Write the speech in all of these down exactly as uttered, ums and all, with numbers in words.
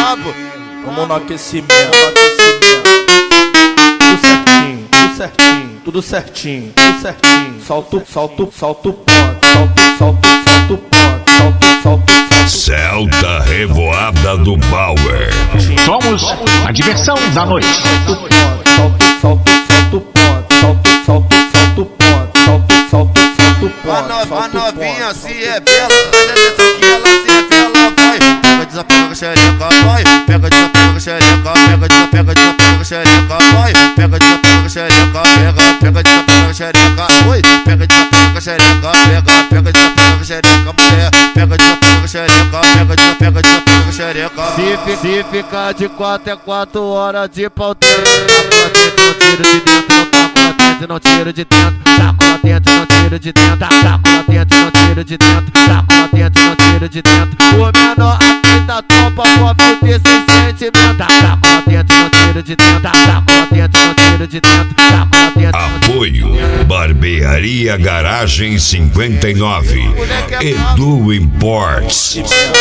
brabo. Vamos no aquecimento, no aquecimento. Tudo certinho, tudo certinho, tudo certinho, tudo certinho. Solta, solta, solta o ponto, solta, solta, solta o ponto, solta, solta, solta. Celta Revoada do Bauer. Somos a diversão da noite. Solta o ponto, solta, solta, solta o ponto, solta, solta, solta o ponto, solta, solta, solta o ponto. A novinha se é bela, presta atenção que ela se é bela, vai. Pega, desapega com xereca, vai. Pega, desapega com xereca, pega, desapega, desapega com xereca, vai. Pega, desapega com xereca, pega, pega, desapega com xereca, oi. Pega, desapega com xereca, pega, pega, desapega com xereca, mulher. Pega, desapega com xereca, pega, desapega, desapega com xereca. Se, se ficar de quatro é quatro horas de pau dentro. Taco lá dentro, não tiro de dentro, não taco lá dentro, não tiro de dentro. Taco lá dentro, não tiro de dentro. Taco lá dentro, não tiro de dentro. Taco lá dentro, não tiro de dentro. O menor aqui da tropa pode ter sem sentimento. Taco lá dentro, não tiro de dentro. Taco lá dentro, não tiro de dentro. Taco lá dentro. Apoio Barbearia Garagem cinquenta e nove. Edu Imports.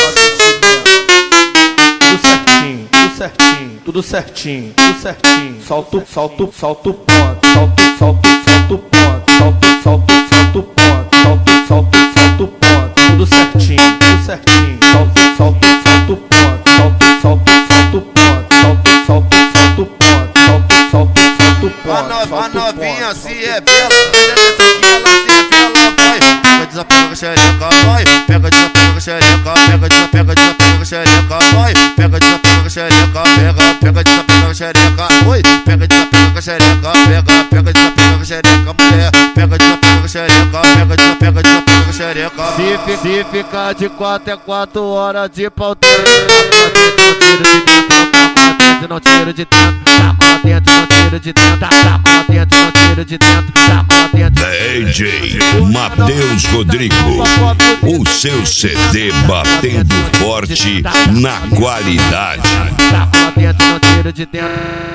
Tudo certinho, tudo certinho, tudo certinho, tudo certinho. Solta, solta, solta o ponto, solta, solta, solta o ponto, solta, solta, solta o ponto, solta, solta, solta o ponto. Tudo certinho, tudo certinho. Solta, solta, solta o ponto, solta, solta, solta o ponto, solta, solta, solta o ponto, solta, solta, solta o ponto. A novinha se é bela, presta atenção que ela se é bela, vai. Pega, desapega com xereca, vai. Pega, desapega com xereca, pega, desapega, desapega com xereca, vai. Pega, desapega com xereca, pega, pega, desapega com xereca, oi. Pega, desapega com xereca, pega, pega, desapega com xereca, mulher. Pega, desapega com xereca, pega, desapega, desapega com xereca. Se, se ficar de quatro é quatro horas de pau dentro. Não tiro de dentro, taco lá dentro, não tiro de dentro. Taco lá dentro, não tiro de dentro. Taco lá dentro. D J Matheus Rodrigo. O seu C D batendo forte na qualidade. Taco lá dentro, não tiro de dentro.